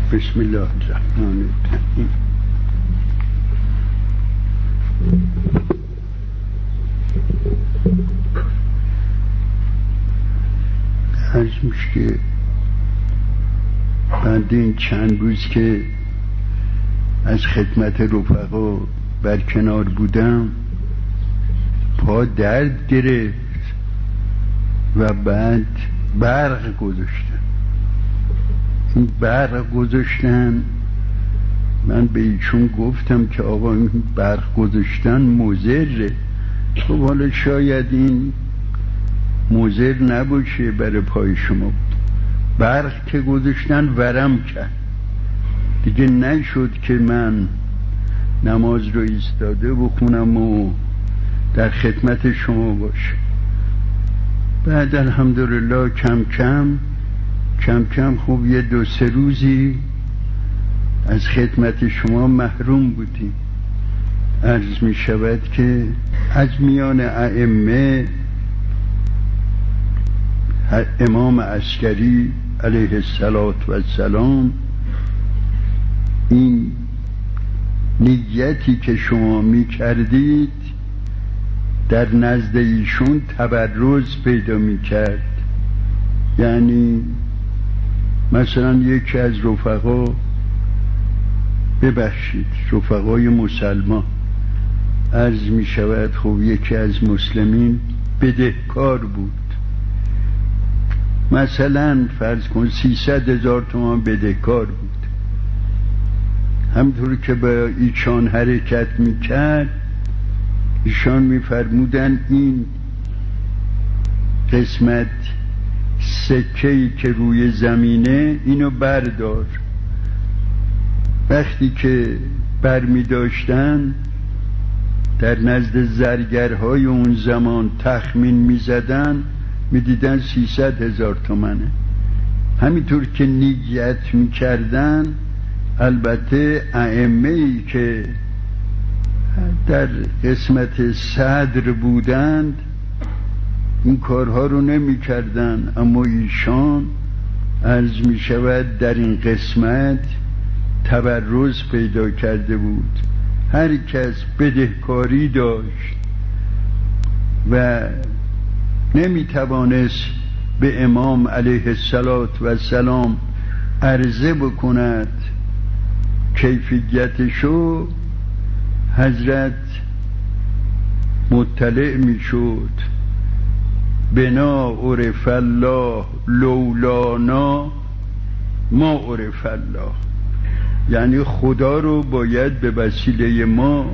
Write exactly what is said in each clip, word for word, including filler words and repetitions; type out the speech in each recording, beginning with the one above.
بسم الله الرحمن الرحیم. عرض میشه که بعد این چند روز که از خدمت رفقا برکنار بودم پا درد گرفت و بعد برق گذاشتن. این برق گذاشتن من به ایشون گفتم که آقا این برق گذاشتن مضره. خب حالا شاید این مضر نباشه برای پای شما. برق که گذاشتن ورم کرد دیگه، نشد که من نماز رو ایستاده بخونم و در خدمت شما باشه. بعد الحمدلله کم کم کم کم خوب یه دو سه روزی از خدمت شما محروم بودیم. عرض می شود که از میان ائمه امام عسکری علیه السلام این نیتی که شما می کردید در نزد ایشون تبرز پیدا می کرد. یعنی مثلا یکی از رفقا، ببخشید رفقای مسلمان، عرض می شود خب یکی از مسلمین بدهکار بود، مثلا فرض کن سیصد هزار تومان بدهکار بود. همطور که با ایشان حرکت می کرد ایشان می فرمودن این قسمت سکه‌ای که روی زمینه اینو بردار. وقتی که بر می داشتن در نزد زرگرهای اون زمان تخمین می زدن، می دیدن سیصد هزار تومنه. همینطور که نیت می کردن، البته ائمه‌ای که در قسمت صدر بودند این کارها رو نمی کردن، اما ایشان عرض می شود در این قسمت تبرز پیدا کرده بود. هر کس بدهکاری داشت و نمی توانست به امام علیه السلام عرضه بکند کیفیتشو، حضرت مطلع می شد بنا عرف الله لولانا ما عرف الله. یعنی خدا رو باید به وسیله ما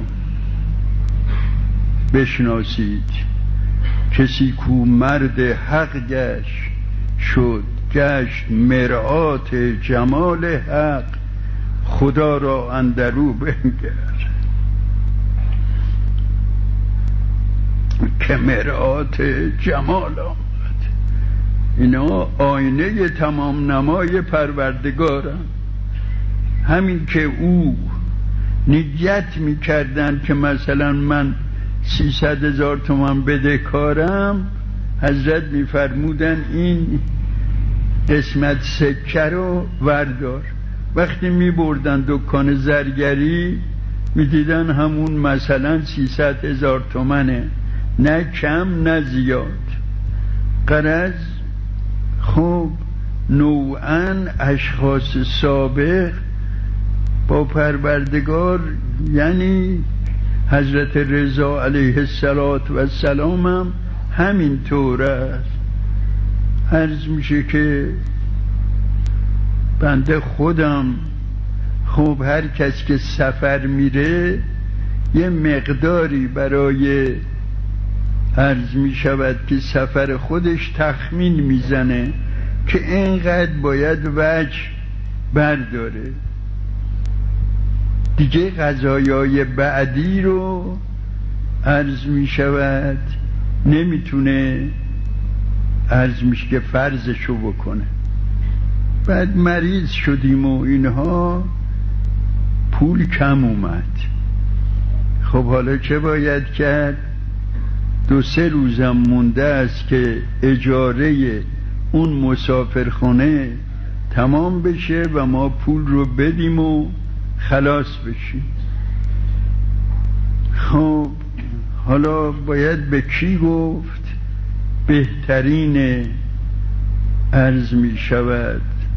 بشناسید. کسی کو مرد حق گشت شد گشت مرآت جمال حق، خدا را اندرو بنگر که مرآت جمال آمد. اینا آینه تمام نمای پروردگارن. همین که او نیت می کردن که مثلا من سیصد هزار تومان بدهکارم، حضرت می فرمودن این قسمت سکه رو وردار. وقتی می بردن دکان زرگری می دیدن همون مثلا سیصد هزار تومنه، نه کم نه زیاد. غرض خب نوعاً اشخاص سابق با پروردگار، یعنی حضرت رضا علیه السلام هم همین طور است. عرض میشه که بنده خودم خب هر کس که سفر میره یه مقداری برای عرض میشود که سفر خودش تخمین میزنه که اینقدر باید وجه برداره. دیگه قضایای بعدی رو عرض می شود نمیتونه عرض میشه که فرضشو بکنه. بعد مریض شدیم و اینها، پول کم اومد. خب حالا چه باید کرد؟ دو سه روزم مونده است که اجاره اون مسافرخانه تمام بشه و ما پول رو بدیم و خلاص بشیم. خب حالا باید به کی گفت؟ بهترین عرض می شود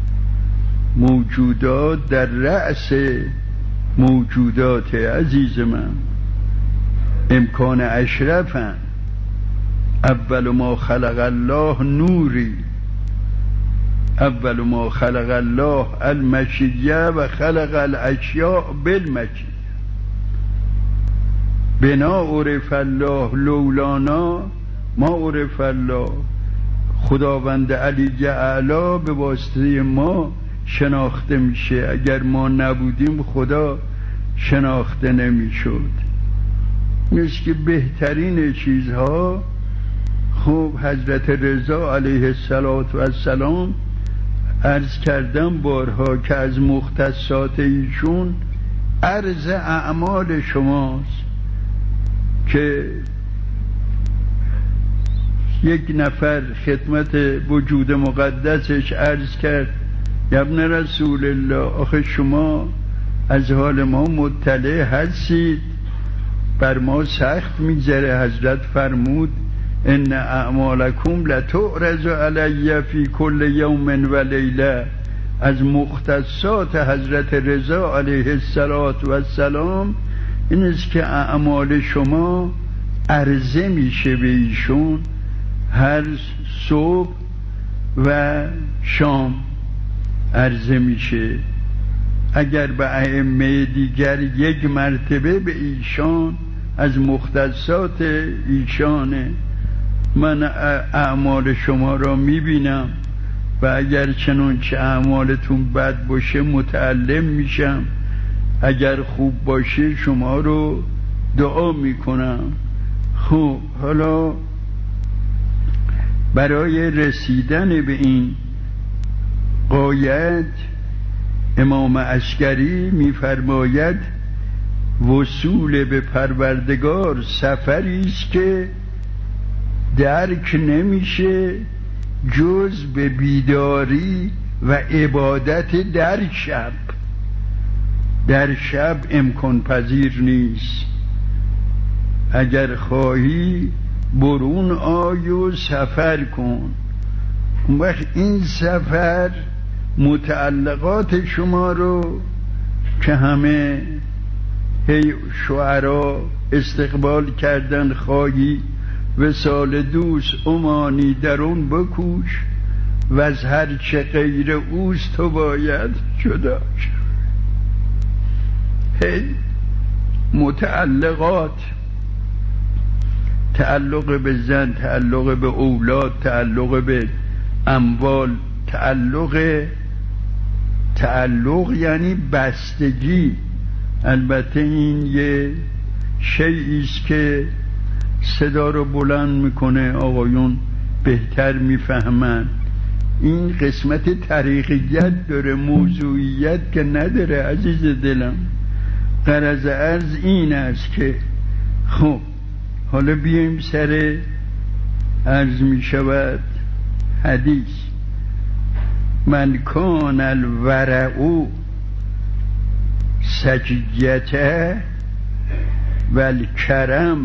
موجودات در رأس موجودات عزیز من، امکان اشرفن. اول ما خلق الله نوری، اول ما خلق الله المشیه و خلق الاشیاء بالمشیه. بنا عرف الله لولانا ما عرف الله. خداوند علی اعلی به واسطه ما شناخته میشه، اگر ما نبودیم خدا شناخته نمیشد. مثل که بهترین چیزها، خب حضرت رضا علیه السلام عرض کردم بارها که از مختصات ایشون عرض اعمال شماست، که یک نفر خدمت وجود مقدسش عرض کرد یا ابن رسول الله، آخه شما از حال ما مطلع هستید، بر ما سخت میگذره. حضرت فرمود ان اعمالکم لتعرض علی فی کل یوم و لیله. از مختصات حضرت رضا علیه السلام این است که اعمال شما عرضه میشه به ایشون هر صبح و شام عرضه میشه. اگر به ائمه دیگر یک مرتبه به ایشان از مختصات ایشانه. من اعمال شما را میبینم و اگر چنانچه اعمالتون بد باشه متعلم میشم، اگر خوب باشه شما رو دعا میکنم. خب حالا برای رسیدن به این غایت امام عسکری میفرماید وصول به پروردگار سفری است که درک نمیشه جز به بیداری و عبادت در شب. در شب امکان پذیر نیست. اگر خواهی برون آی و سفر کن. اون وقت این سفر متعلقات شما رو که همه هی شعرا استقبال کردن خواهی وصال دوست امانی درون بکوش و از هر چه غیر اوست تو باید جدا شد. هی متعلقات، تعلق به زن، تعلق به اولاد، تعلق به اموال، تعلق تعلق یعنی بستگی. البته این یه شیئی است که صدا رو بلند میکنه، آقایون بهتر میفهمن. این قسمت طریقیت داره، موضوعیت که نداره عزیز دلم. غرض عرض این است که خب حالا بیایم سر عرض میشود حدیث. من کان الورع سجیته و الکرم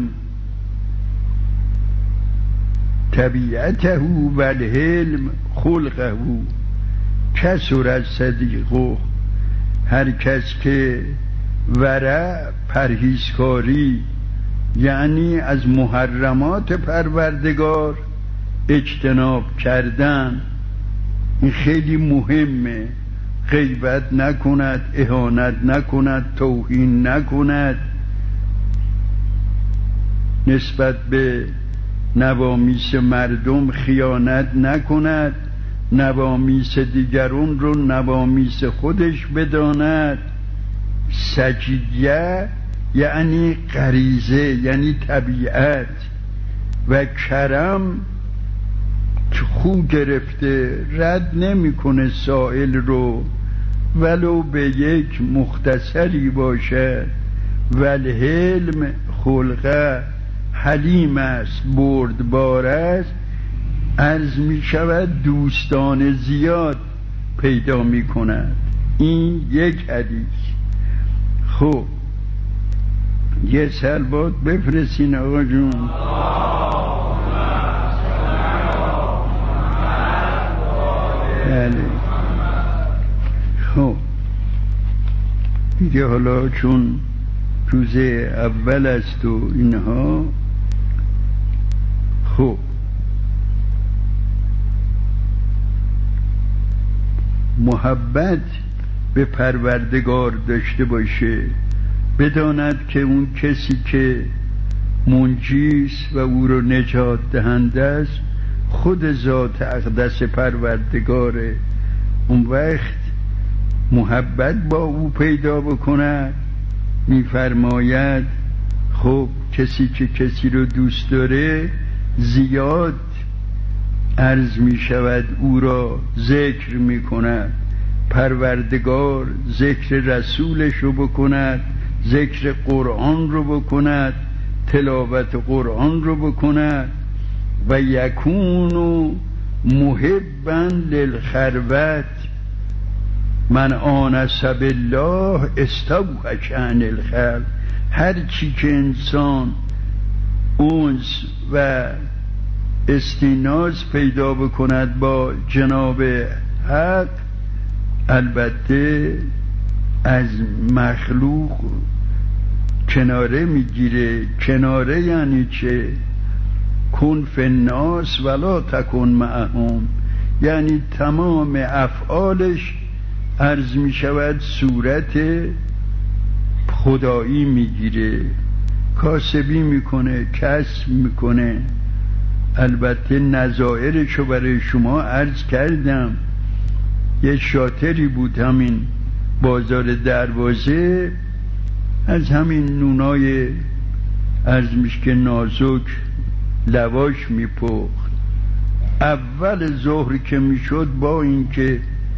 طبیعته و الحلم خلقه کسر از صدیقه. هر کس که ورع پرهیزکاری یعنی از محرمات پروردگار اجتناب کردن، این خیلی مهمه. غیبت نکند، اهانت نکند، توهین نکند، نسبت به نوامیس مردم خیانت نکند، نوامیس دیگرون رو نوامیس خودش بداند. سجیه یعنی غریزه، یعنی طبیعت. و کرم خو گرفته، رد نمیکنه سائل رو ولو به یک مختصری باشه. و الحلم خلقه، حلیم است، بردبار است. عرض می شود دوستان زیاد پیدا می کند. این یک حدیث. خب یه صلوات بفرستین آقا جون. بله. خب دیگه حالا چون روز اول است و اینها، خب محبت به پروردگار داشته باشه، بداند که اون کسی که منجیست و او رو نجات دهنده است خود ذات اقدس پروردگاره. اون وقت محبت با او پیدا بکند. میفرماید خب کسی که کسی رو دوست داره زیاد عرض می شود او را ذکر می کند. پروردگار ذکر رسولش رو بکند، ذکر قرآن رو بکند، تلاوت قرآن رو بکند. و یکونو محبا للخلوت من آنس بالله استوحش عن الخلق. هر چی که انسان اونس و استیناس پیدا بکند با جناب حق، البته از مخلوق کناره میگیره. کناره یعنی چه؟ کن فی الناس ولا تکن معهم، یعنی تمام افعالش عرض می شود صورت خدایی میگیره. کاسبی میکنه، کسب میکنه. البته نظائرشو برای شما عرض کردم. یه شاطری بود همین بازار دروازه، از همین نونای عرض میشه نازک لواش میپخت. اول ظهر که میشد با اینکه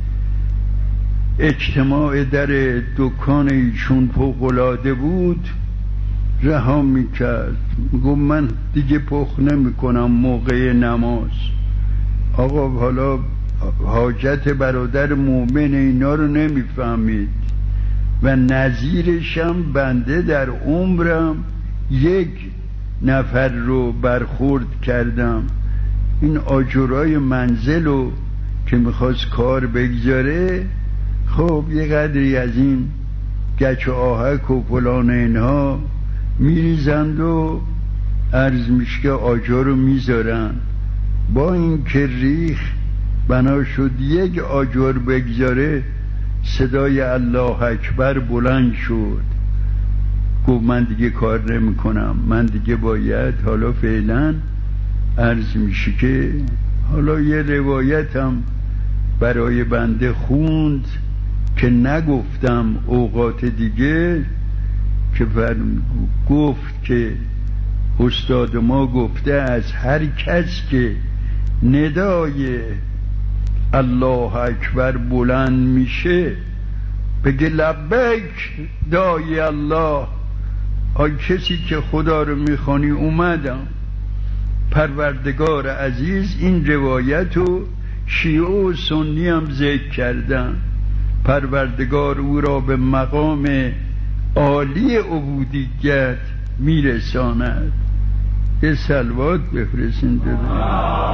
اجتماع در دکان ایشون فوق‌العاده بود رها میکرد، میگم من دیگه پخت نمیکنم موقع نماز. آقا حالا حاجت برادر مؤمن اینا رو نمیفهمید و نظیرشم بنده در عمرم یک نفر رو برخورد کردم. این آجرای منزل رو که میخواست کار بگذاره، خب یه قدری از این گچ و آهک و فلان اینها میریزند و عرض میشه آجر رو میذارن. با این که ریخ بنا شد یک آجر بگذاره، صدای الله اکبر بلند شد. گفت من دیگه کار نمی کنم، من دیگه باید حالا فعلا عرض میشه که حالا یه روایتم برای بنده خوند که نگفتم اوقات دیگه، که گفت که استاد ما گفته از هر کس که ندای الله اکبر بلند میشه بگه لبیک دای الله، آن کسی که خدا رو میخوانی اومدم. پروردگار عزیز این روایت رو شیعه و سنی هم ذکر کردن. پروردگار او را به مقام عالی عبودیت میرساند. یه صلوات بفرستین ببینید.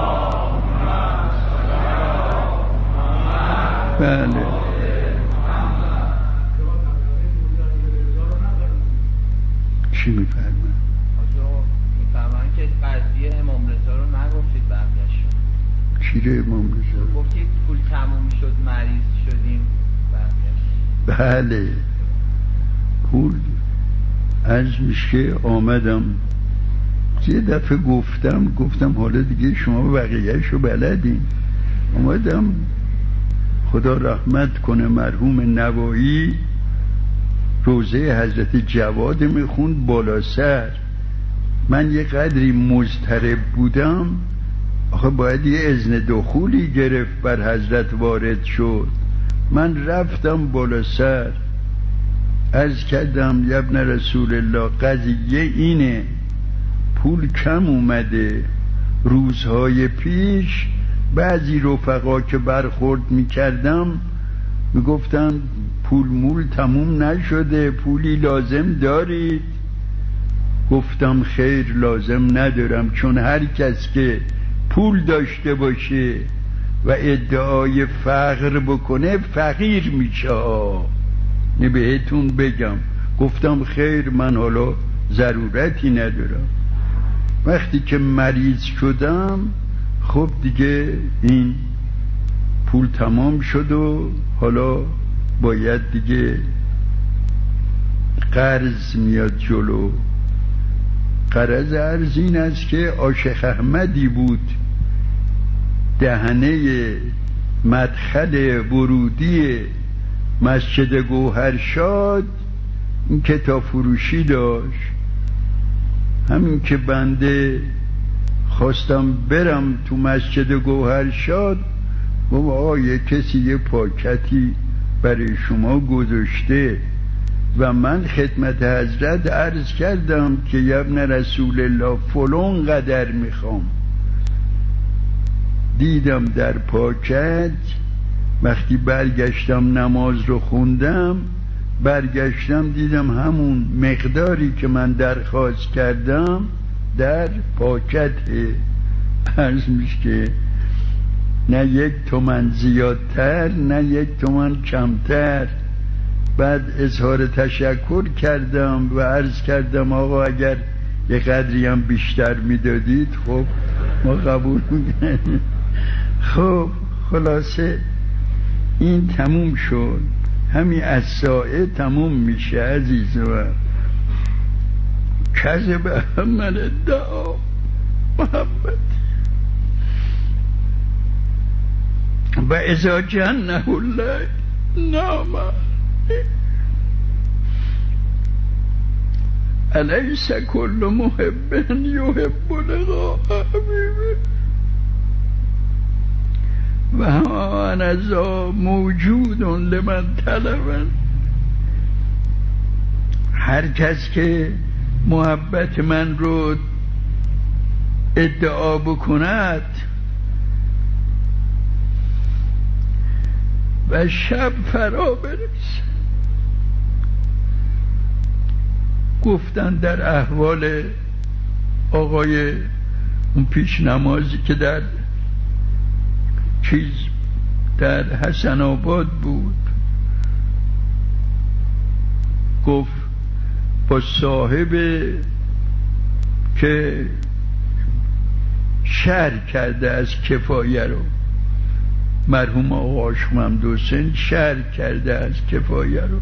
بله چی میفرمن؟ میفرمن که قضیه امام رضا رو نگفتید برگشت. چی رو امام رضا؟ گفتید پول تموم شد مریض شدیم برگشت. بله پول از میشه آمدم یه دفعه گفتم گفتم حالا دیگه شما بقیهش رو بلدین. آمدم خدا رحمت کنه مرحوم نوایی روزه حضرت جواد میخوند بالا سر. من یه قدری مضطرب بودم، آخه باید یه اذن دخولی گرفت بر حضرت وارد شد. من رفتم بالا سر عرض کردم یا ابن رسول الله قضیه اینه، پول کم اومده، روزهای پیش بعضی رفقا که برخورد میکردم میگفتن پول مول تموم نشده، پولی لازم دارید؟ گفتم خیر لازم ندارم، چون هر کس که پول داشته باشه و ادعای فقر بکنه فقیر میشه. نه بهتون بگم. گفتم خیر من حالا ضرورتی ندارم. وقتی که مریض شدم خب دیگه این پول تمام شد و حالا باید دیگه قرض میاد جلو. قرض عرض این است که عاشق احمدی بود دهنه مدخل ورودی مسجد گوهرشاد این کتاب فروشی داشت. همین که بنده خواستم برم تو مسجد گوهرشاد گفت آقا یه کسی یه پاکتی برای شما گذاشته و من خدمت حضرت عرض کردم که ابن رسول الله فلان قدر میخوام. دیدم در پاکت. وقتی برگشتم نماز رو خوندم، برگشتم دیدم همون مقداری که من درخواست کردم در پاکت. عرض میشه که نه یک تومن زیادتر نه یک تومن کمتر. بعد اظهار تشکر کردم و عرض کردم آقا اگر یه قدری هم بیشتر میدادید خب ما قبول میکنیم. خب خلاصه این تموم شد. همین از ساعه تموم میشه عزیز. و کذب من ادعا محبت و اذا جنه الله نام الیس کل محب یحب لقاء حبیبه و ها انا ذا موجود لمن طلبن. هر کس که محبت من رو ادعا بکند و شب فرا برسه. گفتن در احوال آقای اون پیش نمازی که در چیز در حسن آباد بود، گفت با صاحب که شرح کرده از کفایه رو، مرحوم آقا عاشق محمد حسین شرح کرده از کفایه رو،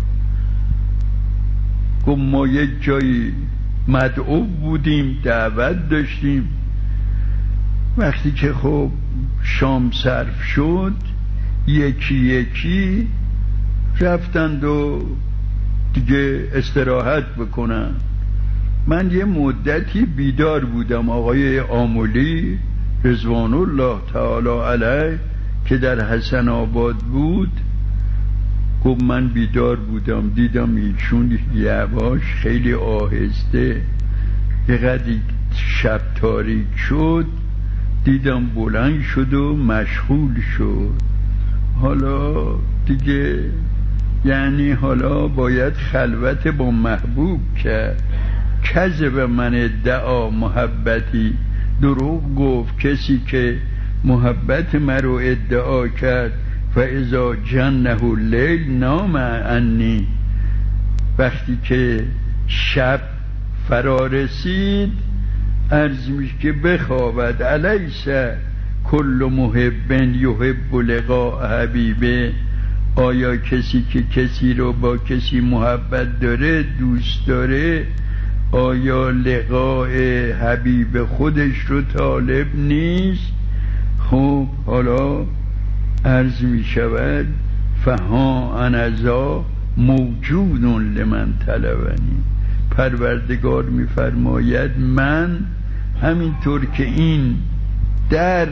گفت ما یک جایی مدعو بودیم، دعوت داشتیم. وقتی که خب شام صرف شد یکی یکی رفتند و دیگه استراحت بکنن. من یه مدتی بیدار بودم. آقای آملی رضوان الله تعالی علیه که در حسن آباد بود گفت من بیدار بودم، دیدم ایشون یواش خیلی آهسته یقدر شب تاریک شد دیدم بلند شد و مشغول شد. حالا دیگه یعنی حالا باید خلوت با محبوب کرد. کذب من ادعا محبتی، دروغ گفت کسی که محبت مرا ادعا کرد. فاذا جنه اللیل نام عنی، وقتی که شب فرا رسید عرض میشه که بخوابد. الیس کل محب یحب لقاء حبیبه، آیا کسی که کسی رو با کسی محبت داره دوست داره آیا لقاء حبیب خودش رو طالب نیست؟ خب حالا عرض می شود فها انا ذا موجود لمن طلبنی. پروردگار می فرماید من همینطور که این در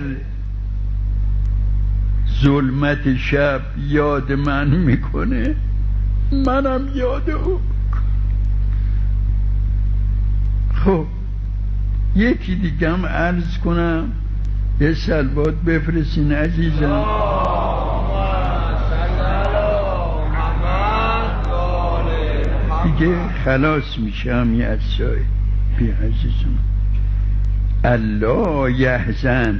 ظلمت شب یاد من میکنه منم یاد او. خب یکی دیگم عرض کنم یه سلوات بفرستین عزیزم. دیگه خلاص میشه همی از شای بی عزیزم. الله یحزن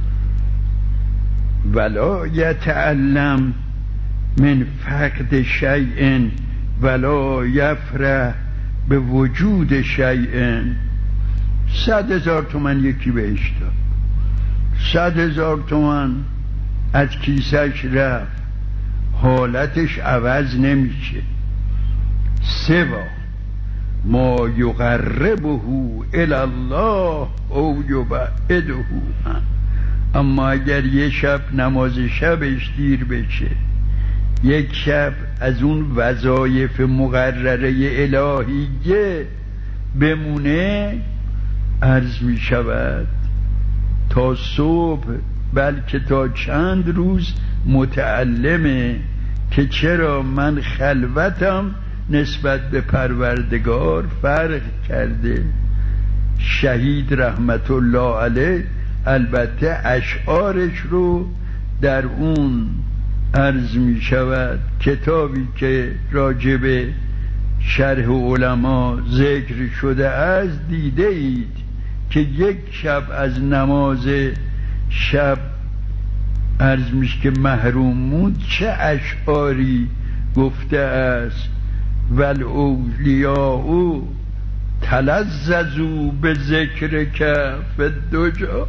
ولا یتعلم من فقد شیء ولا یفرح به وجود شیء. صد هزار تومن یکی بهش داد، صد هزار تومن از کیسش رفت، حالتش عوض نمیشه. سوا ما یقربه الی الله او یبعده عنه. اما اگر یه شب نماز شبش دیر بشه، یک شب از اون وظایف مقرره الهیه بمونه، عرض می شود تا صبح بلکه تا چند روز متعلمه که چرا من خلوتم نسبت به پروردگار فرق کرده. شهید رحمت الله علیه البته اشعارش رو در اون عرض می شود کتابی که راجب شرح علما ذکر شده از دیده اید که یک شب از نماز شب عرض میشه که محروم موند، چه اشعاری گفته است. والاولیاء تلذذوا بذکرک فی الدجی.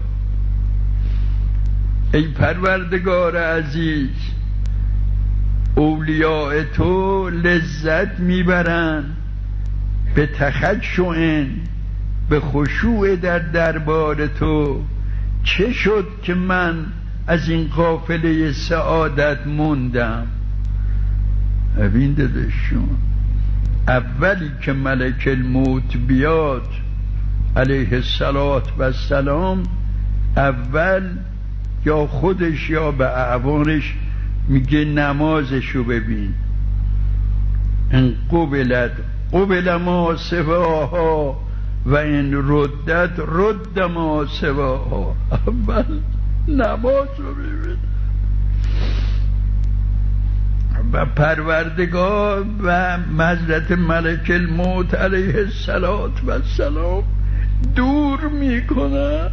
ای پروردگار عزیز، اولیاء تو لذت میبرن به تخشع، به خشوع در دربار تو. چه شد که من از این قافله سعادت موندم؟ ببین داداشون، اولی که ملک الموت بیاد علیه الصلاة و السلام، اول یا خودش یا به اعوانش میگه نمازشو ببین. ان قبلت قبل ما سواها و این ردت رد ما سواها. اول نماز رو ببین. و پروردگار و حضرت ملک الموت علیه الصلاة و السلام دور میکند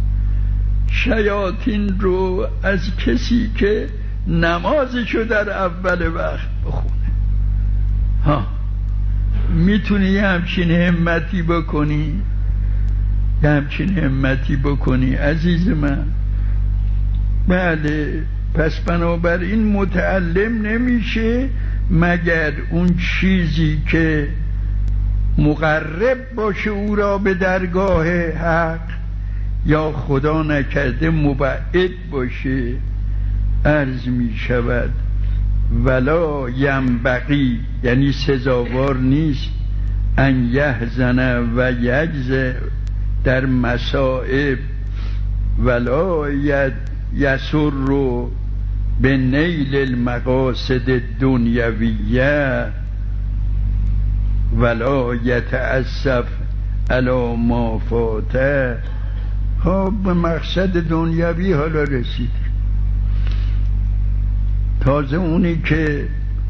شیاطین رو از کسی که نمازشو در اول وقت بخونه. ها میتونی همچین همتی بکنی؟ همچین همتی بکنی عزیز من؟ بله. پس بنابراین متعلم نمیشه مگر اون چیزی که مقرب باشه او را به درگاه حق، یا خدا نکرده مبعد باشه. عرض می شود ولا ینبغی، یعنی سزاوار نیست، ان یحزن و یجز در مصائب، ولا یسر به نیل المقاصد دنیویه، ولا یتأسف علی ما فاته. ها به مقصد دنیوی حالا رسید. تازه اونی که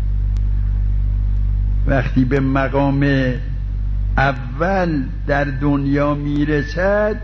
وقتی به مقام اول در دنیا میرسد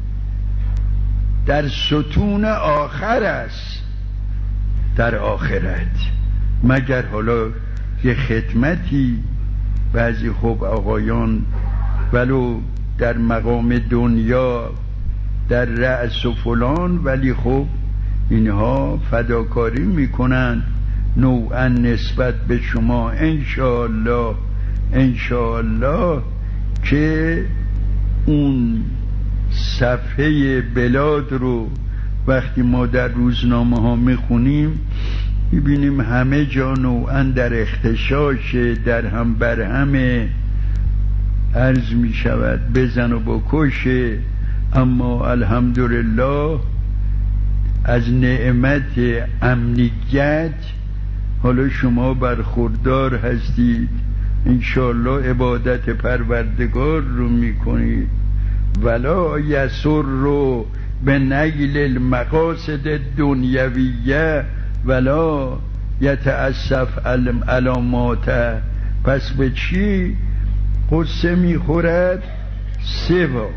در ستون آخر است در آخرت، مگر حالا یه خدمتی بعضی خوب آقایان ولو در مقام دنیا در رأس و فلان، ولی خب اینها فداکاری میکنند نوعا نسبت به شما انشاءالله انشاءالله که اون صفحه بلاد رو وقتی ما در روزنامه ها میخونیم میبینیم همه جا نوعا در اختشاش، در هم بر همه عرض میشود بزن و بکشه. اما الحمدلله از نعمت امنیت حالا شما برخوردار هستید، انشاءالله عبادت پروردگار رو میکنید. ولا یسر رو به نیل المقاصد دنیویه ولا یتأسف علامات. پس به چی قصه میخورد؟ سوا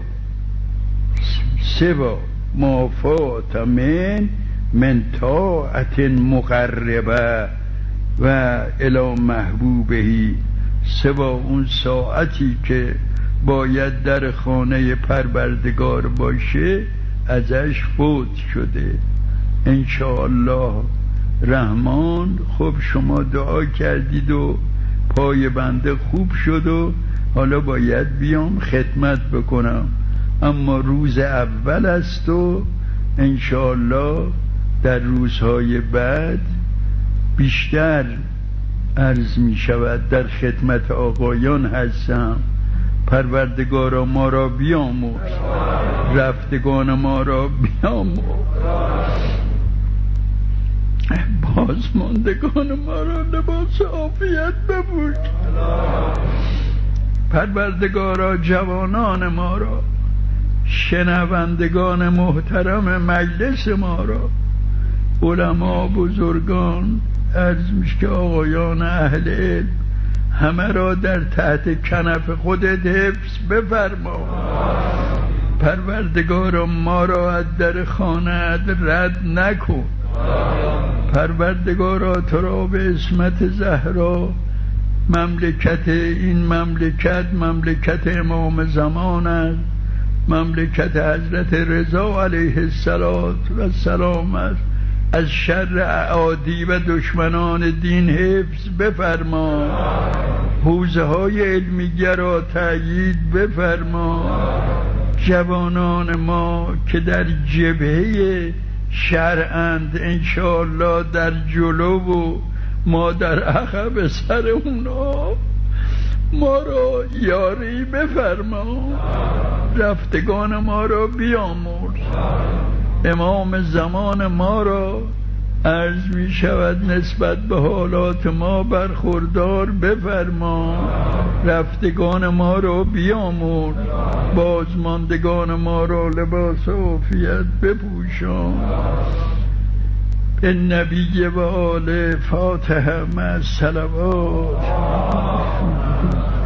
سوا مافات من من طاعت مقربه و الی محبوبهی، سوا اون ساعتی که باید در خانه پروردگار باشه ازش فوت شده. انشاءالله رحمان. خب شما دعا کردید و پای بنده خوب شد و حالا باید بیام خدمت بکنم، اما روز اول است و انشاءالله در روزهای بعد بیشتر عرض می شود. در خدمت آقایان هستم. پروردگارا ما را بیامرز، رفتگان ما را بیامرز، بازماندگان ما را لباس عافیت بپوش. پروردگارا جوانان ما را، شنوندگان محترم مجلس ما را، علما بزرگان، عرض میشه که آقایان اهل علم، همه را در تحت کنف خودت حفظ بفرما. پروردگارا ما را از در خانه‌ات رد نکن. پروردگارا تو را به عصمت زهرا مملکت این مملکت مملکت امام زمان است، مملکت حضرت رضا علیه السلام است، از شر اعادی و دشمنان دین حفظ بفرما. حوزه های علمیه را تأیید بفرما. جوانان ما که در جبهه شرعند انشاءالله در جلو و ما در عقب سر اونا، ما را یاری بفرما. رفتگان ما را بیامرز. امام زمان ما را عرض می شود نسبت به حالات ما برخوردار بفرما. رفتگان ما را بیامرز، بازماندگان ما را لباس عافیت بپوشان. النبی و آل فاتحه مع الصلوات.